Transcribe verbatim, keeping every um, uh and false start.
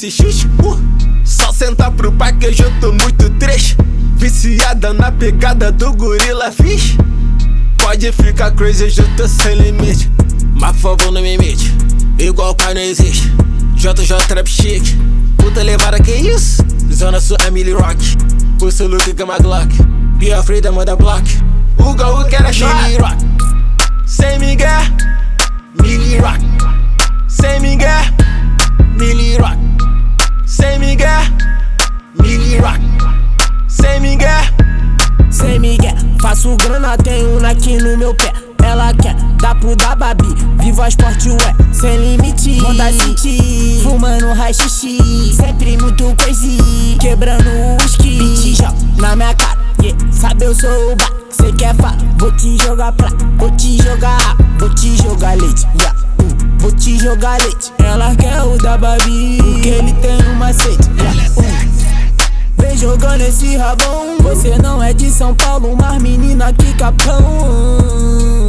S X, uh, só sentar pro pai que hoje eu tô muito trecho. Viciada na pegada do gorila fish. Pode ficar crazy, hoje eu tô sem limite. Mas por favor não me imite, igual o pai não existe. J J Trap Chic, puta levada que isso? Zona Sul é Millie Rock, o seu look que é uma Glock. Be afraid da moda block, o Gaú que era shot. Millie Rock, sem migué, Millie Rock. Sem migué, Millie Rock. Sem migué, Millie Rock. Sem migué, sem migué, faço grana, tenho um aqui no meu pé. Ela quer, dá pro da Babi, viva esporte ué, sem limite. Honda City, fumando rachixe, sempre muito crazy, quebrando o whisky. Bitch, na minha cara, yeah, sabe eu sou o bar. Cê quer falar, vou te jogar pra, vou te jogar, vou te jogar leite, yeah, uh, vou te jogar leite. Ela quer o da Babi, porque ele tem um macete, yeah, uh. Vem jogando esse rabão, você não é de São Paulo, mas menina que capão.